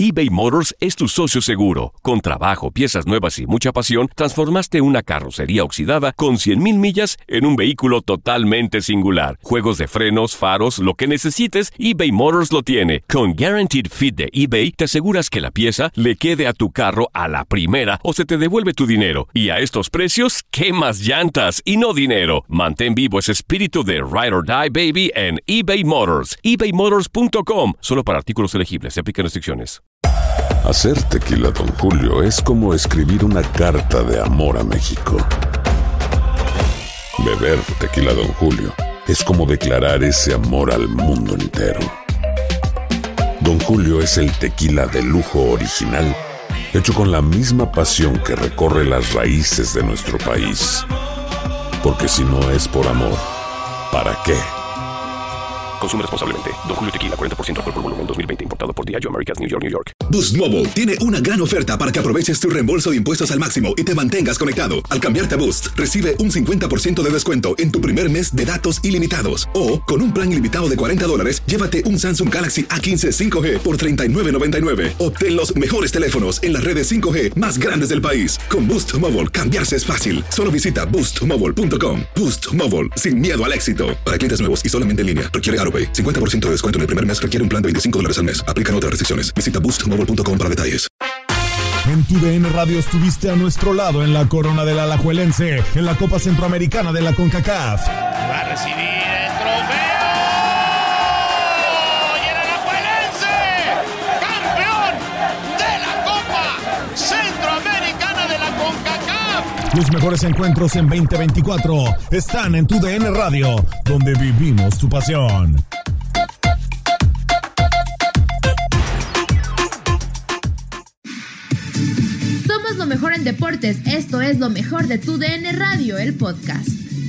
eBay Motors es tu socio seguro. Con trabajo, piezas nuevas y mucha pasión, transformaste una carrocería oxidada con 100,000 millas en un vehículo totalmente singular. Juegos de frenos, faros, lo que necesites, eBay Motors lo tiene. Con Guaranteed Fit de eBay, te aseguras que la pieza le quede a tu carro a la primera o se te devuelve tu dinero. Y a estos precios, ¿qué más llantas y no dinero? Mantén vivo ese espíritu de Ride or Die, baby, en eBay Motors. ebaymotors.com. Solo para artículos elegibles. Se aplican restricciones. Hacer tequila Don Julio es como escribir una carta de amor a México. Beber tequila Don Julio es como declarar ese amor al mundo entero. Don Julio es el tequila de lujo original, hecho con la misma pasión que recorre las raíces de nuestro país. Porque si no es por amor, ¿para qué? Consume responsablemente. Don Julio Tequila, 40% alcohol por volumen, 2020. Importado por Diageo Americas, New York, New York. Boost Mobile tiene una gran oferta para que aproveches tu reembolso de impuestos al máximo y te mantengas conectado. Al cambiarte a Boost, recibe un 50% de descuento en tu primer mes de datos ilimitados. O, con un plan ilimitado de $40, llévate un Samsung Galaxy A15 5G por $39.99. Obtén los mejores teléfonos en las redes 5G más grandes del país. Con Boost Mobile, cambiarse es fácil. Solo visita boostmobile.com. Boost Mobile, sin miedo al éxito. Para clientes nuevos y solamente en línea, requiere AroPay. 50% de descuento en el primer mes requiere un plan de $25 al mes. Aplican otras restricciones. Visita boostmobile.com para detalles. En tu DN Radio estuviste a nuestro lado en la corona del Alajuelense, en la Copa Centroamericana de la CONCACAF. Va a recibir el trofeo. Y el Alajuelense, campeón de la Copa Centroamericana de la CONCACAF. Los mejores encuentros en 2024 están en tu DN Radio, donde vivimos tu pasión. Somos lo mejor en deportes. Esto es lo mejor de tu DN Radio, el podcast.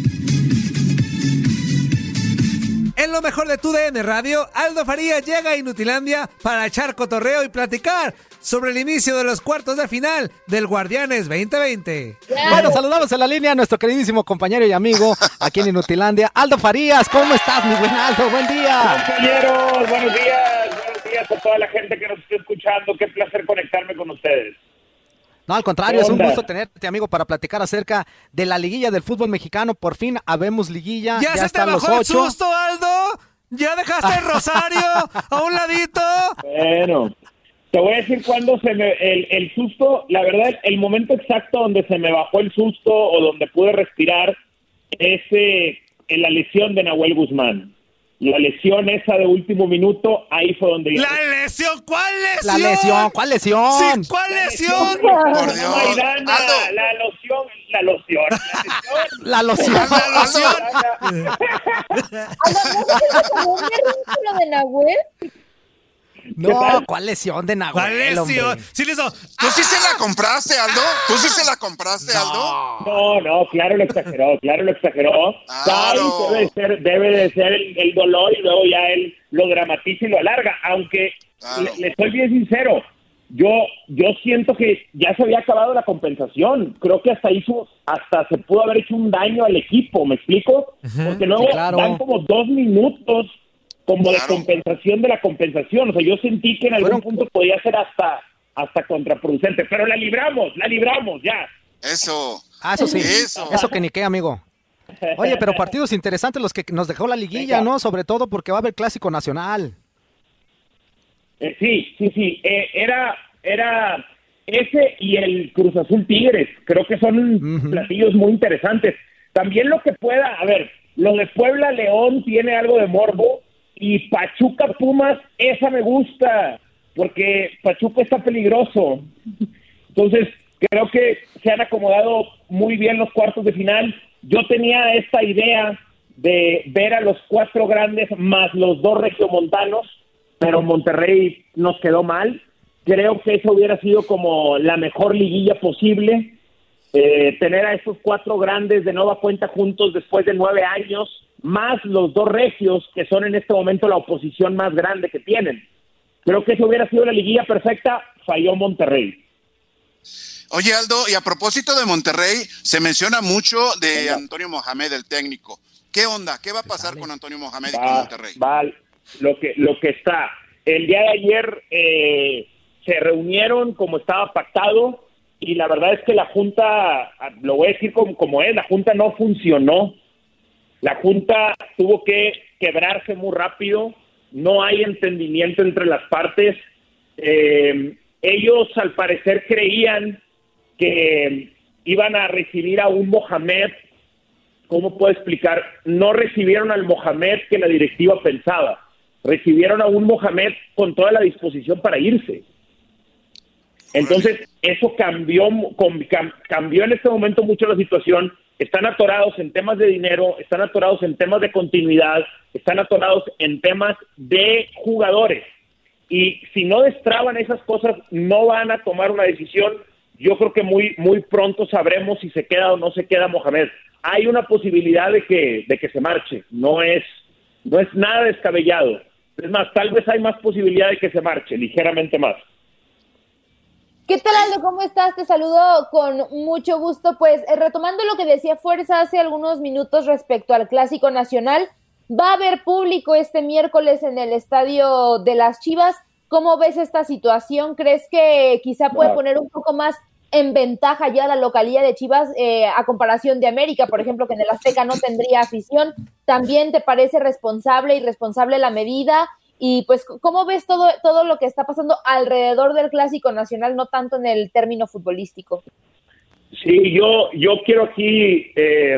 En lo mejor de tu DN Radio, Aldo Farías llega a Inutilandia para echar cotorreo y platicar sobre el inicio de los cuartos de final del Guardianes 2020. Bueno, saludamos en la línea a nuestro queridísimo compañero y amigo aquí en Inutilandia, Aldo Farías. ¿Cómo estás, mi buen Aldo? Buen día. Compañeros, buenos días a toda la gente que nos está escuchando. Qué placer conectarme con ustedes. No, al contrario, es un gusto tenerte, amigo, para platicar acerca de la liguilla del fútbol mexicano. Por fin habemos liguilla. ¿Ya se te bajó el susto, Aldo? ¿Ya dejaste el rosario a un ladito? Bueno, te voy a decir cuándo el susto, la verdad, el momento exacto donde se me bajó el susto o donde pude respirar es en la lesión de Nahuel Guzmán. La lesión esa de último minuto, ahí fue donde... ¿La lesión? ¿Cuál lesión? La lesión, ¿cuál lesión? Sí, ¿cuál lesión? Por Dios. Maidana, la loción. La loción. ¿No de Nahuel? No, ¿cuál lesión de Nahuel? ¿Cuál lesión? Sí, ¿Tú sí se la compraste, Aldo? ¿Tú sí se la compraste, Aldo? No, claro lo exageró. Claro. Debe de ser el dolor y luego ya él lo dramatiza y lo alarga, aunque le soy bien sincero, yo siento que ya se había acabado la compensación. Creo que hasta se pudo haber hecho un daño al equipo, ¿me explico? Porque luego dan como 2 minutos como de compensación de la compensación. O sea, yo sentí que en algún punto podía ser hasta contraproducente, pero la libramos, ya. Eso. Eso sí, eso que ni qué, amigo. Oye, pero partidos interesantes los que nos dejó la liguilla, ¿no? Sobre todo porque va a haber Clásico Nacional. Sí. Era ese y el Cruz Azul Tigres. Creo que son platillos muy interesantes. También lo que pueda, a ver, lo de Puebla León tiene algo de morbo. Y Pachuca Pumas, esa me gusta, porque Pachuca está peligroso. Entonces, creo que se han acomodado muy bien los cuartos de final. Yo tenía esta idea de ver a los 4 grandes más los 2 regiomontanos, pero Monterrey nos quedó mal. Creo que eso hubiera sido como la mejor liguilla posible. Tener a esos 4 grandes de nueva cuenta juntos después de 9 años, más los 2 regios, que son en este momento la oposición más grande que tienen. Creo que eso hubiera sido la liguilla perfecta, falló Monterrey. Oye, Aldo, y a propósito de Monterrey, se menciona mucho de Antonio Mohamed, el técnico. ¿Qué onda? ¿Qué va a pasar con Antonio Mohamed y con Monterrey? Lo que está. El día de ayer se reunieron como estaba pactado y la verdad es que la Junta, lo voy a decir como es, la Junta no funcionó. La Junta tuvo que quebrarse muy rápido, no hay entendimiento entre las partes. Ellos al parecer creían que iban a recibir a un Mohamed. ¿Cómo puedo explicar? No recibieron al Mohamed que la directiva pensaba. Recibieron a un Mohamed con toda la disposición para irse. Entonces, eso cambió en este momento mucho la situación. Están atorados en temas de dinero, están atorados en temas de continuidad, están atorados en temas de jugadores. Y si no destraban esas cosas, no van a tomar una decisión. Yo creo que muy pronto sabremos si se queda o no se queda Mohamed. Hay una posibilidad de que se marche. No es nada descabellado. Es más, tal vez hay más posibilidad de que se marche, ligeramente más. ¿Qué tal, Aldo? ¿Cómo estás? Te saludo con mucho gusto. Pues retomando lo que decía Fuerza hace algunos minutos respecto al Clásico Nacional, va a haber público este miércoles en el estadio de las Chivas. ¿Cómo ves esta situación? ¿Crees que quizá puede poner un poco más en ventaja ya la localía de Chivas a comparación de América, por ejemplo, que en el Azteca no tendría afición? ¿También te parece responsable y irresponsable la medida? Y pues, ¿cómo ves todo lo que está pasando alrededor del Clásico Nacional, no tanto en el término futbolístico? Sí, yo quiero aquí,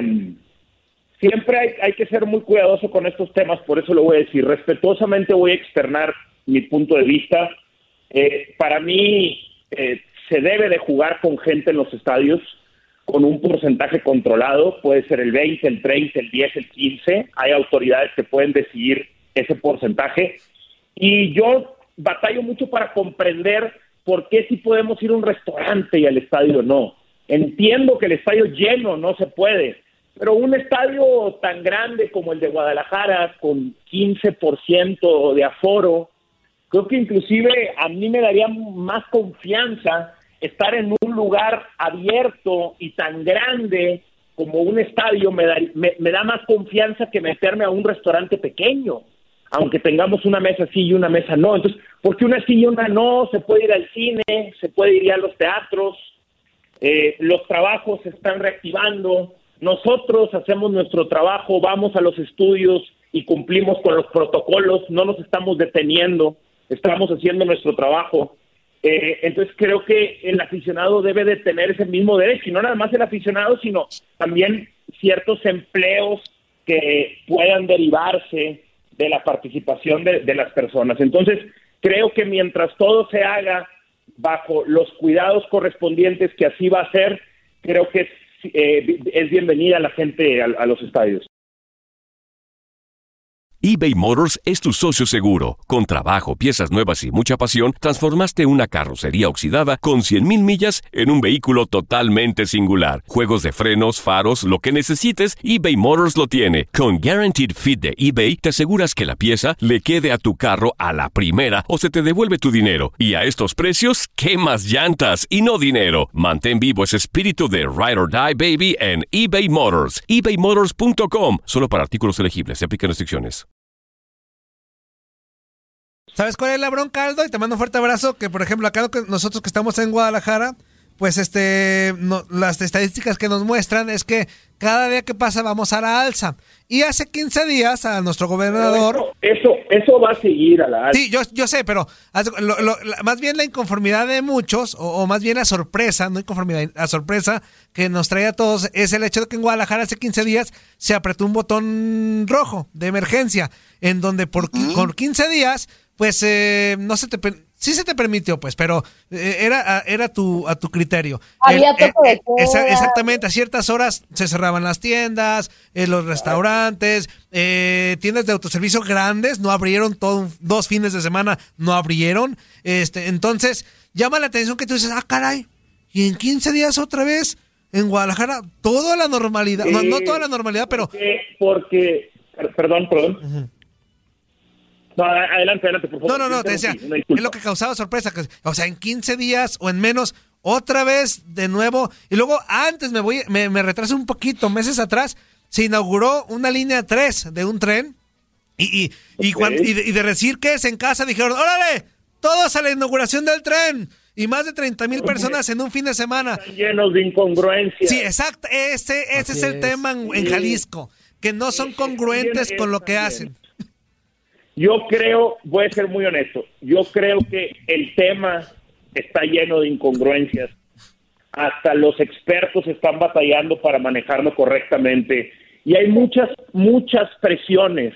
siempre hay que ser muy cuidadoso con estos temas, por eso lo voy a decir. Respetuosamente voy a externar mi punto de vista. Para mí, se debe de jugar con gente en los estadios, con un porcentaje controlado, puede ser el 20, el 30, el 10, el 15, hay autoridades que pueden decidir ese porcentaje, y yo batallo mucho para comprender por qué sí podemos ir a un restaurante y al estadio no. Entiendo que el estadio lleno no se puede, pero un estadio tan grande como el de Guadalajara, con 15% de aforo, creo que inclusive a mí me daría más confianza estar en un lugar abierto y tan grande como un estadio. Me da más confianza que meterme a un restaurante pequeño, aunque tengamos una mesa sí y una mesa no. Entonces, ¿por qué una sí y una no? Se puede ir al cine, se puede ir a los teatros, los trabajos se están reactivando, nosotros hacemos nuestro trabajo, vamos a los estudios y cumplimos con los protocolos, no nos estamos deteniendo, estamos haciendo nuestro trabajo. Entonces creo que el aficionado debe de tener ese mismo derecho, y no nada más el aficionado, sino también ciertos empleos que puedan derivarse de la participación de las personas. Entonces creo que mientras todo se haga bajo los cuidados correspondientes, que así va a ser, creo que es bienvenida la gente a los estadios. eBay Motors es tu socio seguro. Con trabajo, piezas nuevas y mucha pasión, transformaste una carrocería oxidada con 100,000 millas en un vehículo totalmente singular. Juegos de frenos, faros, lo que necesites, eBay Motors lo tiene. Con Guaranteed Fit de eBay, te aseguras que la pieza le quede a tu carro a la primera o se te devuelve tu dinero. Y a estos precios, ¿qué más llantas y no dinero? Mantén vivo ese espíritu de Ride or Die, baby, en eBay Motors. ebaymotors.com. Solo para artículos elegibles. Se aplican restricciones. ¿Sabes cuál es la bronca, Aldo? Y te mando un fuerte abrazo. Que, por ejemplo, acá nosotros que estamos en Guadalajara, pues las estadísticas que nos muestran es que cada día que pasa vamos a la alza. Y hace 15 días a nuestro gobernador... Eso va a seguir a la alza. Sí, yo sé, pero más bien la inconformidad de muchos, o más bien la sorpresa, no inconformidad, la sorpresa que nos trae a todos es el hecho de que en Guadalajara hace 15 días se apretó un botón rojo de emergencia, en donde por 15 días, pues no se te... Sí se te permitió, pues, pero era a tu criterio. Había toque de queda. Exactamente, a ciertas horas se cerraban las tiendas, los restaurantes, tiendas de autoservicio grandes no abrieron, 2 fines de semana no abrieron. Entonces, llama la atención que tú dices, caray, y en 15 días otra vez en Guadalajara, toda la normalidad, no toda la normalidad, pero... Porque perdón. Uh-huh. No, adelante, por favor. No, te decía, es lo que causaba sorpresa. O sea, en 15 días o en menos, otra vez de nuevo. Y luego antes me retrasé un poquito, meses atrás, se inauguró una línea 3 de un tren. Y de decir que es en casa, dijeron, órale, Todos a la inauguración del tren. Y más de 30,000 personas en un fin de semana. Están llenos de incongruencias. Sí, exacto. Ese es el tema en Jalisco. Que no son congruentes con lo que hacen. Yo creo, voy a ser muy honesto, yo creo que el tema está lleno de incongruencias. Hasta los expertos están batallando para manejarlo correctamente. Y hay muchas presiones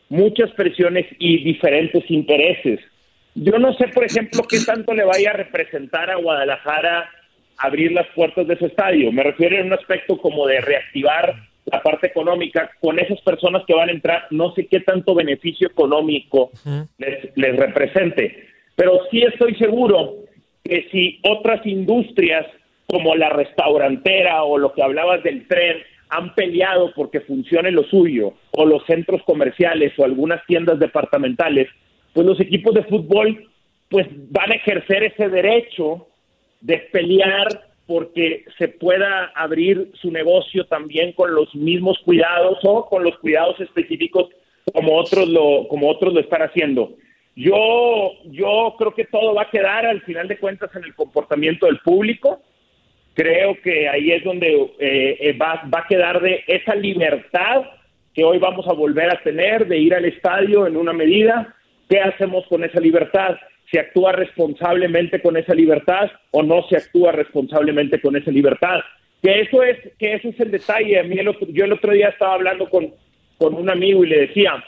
y diferentes intereses. Yo no sé, por ejemplo, qué tanto le vaya a representar a Guadalajara abrir las puertas de su estadio. Me refiero en un aspecto como de reactivar la parte económica con esas personas que van a entrar. No sé qué tanto beneficio económico les represente. Pero sí estoy seguro que si otras industrias como la restaurantera o lo que hablabas del tren han peleado porque funcione lo suyo, o los centros comerciales o algunas tiendas departamentales, pues los equipos de fútbol pues van a ejercer ese derecho de pelear porque se pueda abrir su negocio también con los mismos cuidados o con los cuidados específicos como otros lo están haciendo. Yo creo que todo va a quedar al final de cuentas en el comportamiento del público. Creo que ahí es donde va a quedar de esa libertad que hoy vamos a volver a tener de ir al estadio en una medida. ¿Qué hacemos con esa libertad? ¿Se actúa responsablemente con esa libertad o no se actúa responsablemente con esa libertad? Que eso es el detalle. Yo el otro día estaba hablando con un amigo y le decía,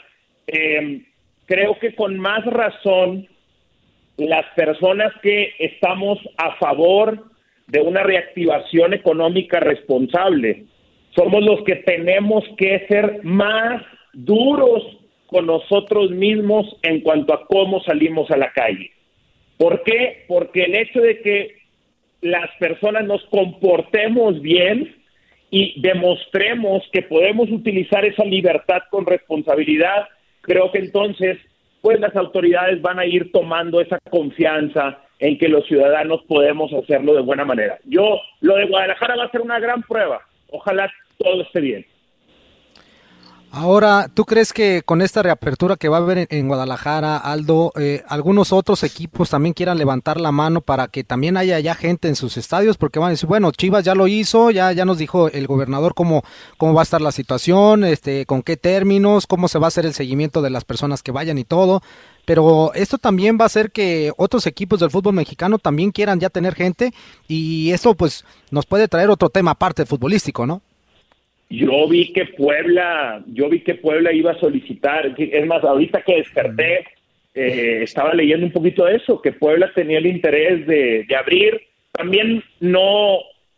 creo que con más razón las personas que estamos a favor de una reactivación económica responsable somos los que tenemos que ser más duros con nosotros mismos en cuanto a cómo salimos a la calle. ¿Por qué? Porque el hecho de que las personas nos comportemos bien y demostremos que podemos utilizar esa libertad con responsabilidad, creo que entonces pues las autoridades van a ir tomando esa confianza en que los ciudadanos podemos hacerlo de buena manera. Lo de Guadalajara va a ser una gran prueba. Ojalá todo esté bien. Ahora, ¿tú crees que con esta reapertura que va a haber en Guadalajara, Aldo, algunos otros equipos también quieran levantar la mano para que también haya ya gente en sus estadios? Porque van a decir, bueno, Chivas ya lo hizo, ya nos dijo el gobernador cómo va a estar la situación, con qué términos, cómo se va a hacer el seguimiento de las personas que vayan y todo. Pero esto también va a hacer que otros equipos del fútbol mexicano también quieran ya tener gente, y esto pues nos puede traer otro tema aparte del futbolístico, ¿no? Yo vi que Puebla iba a solicitar, es más, ahorita que desperté, estaba leyendo un poquito de eso, que Puebla tenía el interés de abrir. También no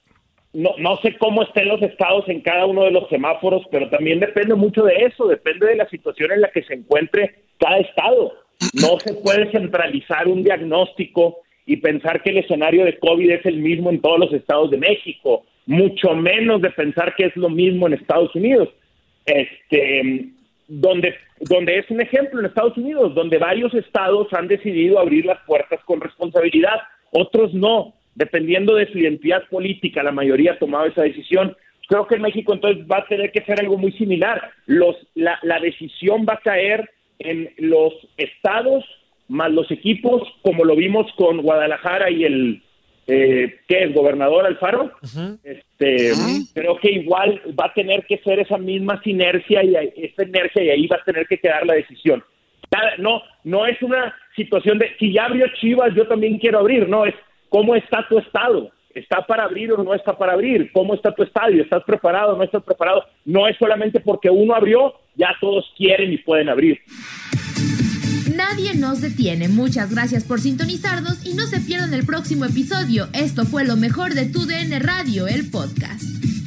sé cómo estén los estados en cada uno de los semáforos, pero también depende mucho de eso, depende de la situación en la que se encuentre cada estado. No se puede centralizar un diagnóstico y pensar que el escenario de COVID es el mismo en todos los estados de México, mucho menos de pensar que es lo mismo en Estados Unidos. Donde es un ejemplo en Estados Unidos, donde varios estados han decidido abrir las puertas con responsabilidad, otros no, dependiendo de su identidad política, la mayoría ha tomado esa decisión. Creo que en México entonces va a tener que ser algo muy similar. La decisión va a caer en los estados más los equipos, como lo vimos con Guadalajara y el ¿qué es? ¿Gobernador Alfaro? Uh-huh. Creo que igual va a tener que ser esa misma inercia y ahí va a tener que quedar la decisión. No es una situación de si ya abrió Chivas, yo también quiero abrir, no, es cómo está tu estado. ¿Está para abrir o no está para abrir? ¿Cómo está tu estadio? ¿Estás preparado o no estás preparado? No es solamente porque uno abrió, ya todos quieren y pueden abrir. Nadie nos detiene. Muchas gracias por sintonizarnos y no se pierdan el próximo episodio. Esto fue lo mejor de TUDN Radio, el podcast.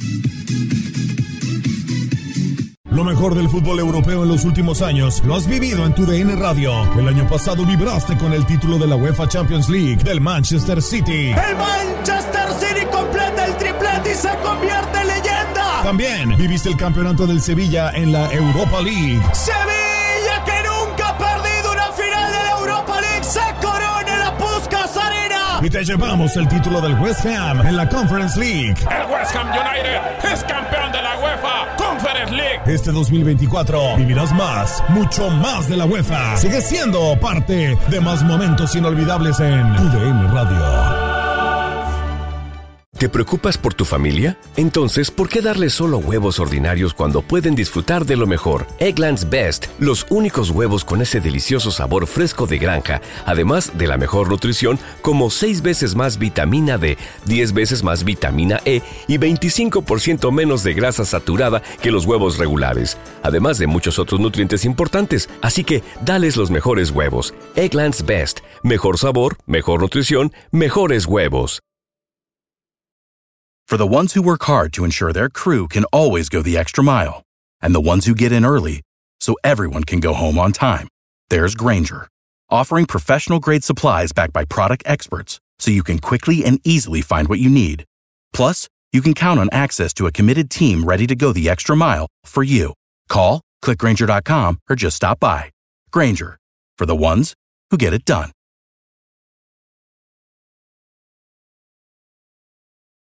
Lo mejor del fútbol europeo en los últimos años lo has vivido en TUDN Radio. El año pasado vibraste con el título de la UEFA Champions League del Manchester City. El Manchester City completa el triplete y se convierte en leyenda. También viviste el campeonato del Sevilla en la Europa League. Sevilla, que nunca ha perdido una final de la Europa League, se corona en la Puskás Arena. y te llevamos el título del West Ham en la Conference League. El West Ham United es campeón de la UEFA Conference League. Este 2024 vivirás más, mucho más de la UEFA. Sigue siendo parte de más momentos inolvidables en TUDN Radio. ¿Te preocupas por tu familia? Entonces, ¿por qué darles solo huevos ordinarios cuando pueden disfrutar de lo mejor? Eggland's Best, los únicos huevos con ese delicioso sabor fresco de granja, además de la mejor nutrición, como 6 veces más vitamina D, 10 veces más vitamina E y 25% menos de grasa saturada que los huevos regulares, además de muchos otros nutrientes importantes. Así que, dales los mejores huevos. Eggland's Best, mejor sabor, mejor nutrición, mejores huevos. For the ones who work hard to ensure their crew can always go the extra mile, and the ones who get in early so everyone can go home on time, there's Grainger, offering professional-grade supplies backed by product experts so you can quickly and easily find what you need. Plus, you can count on access to a committed team ready to go the extra mile for you. Call, click Grainger.com, or just stop by. Grainger, for the ones who get it done.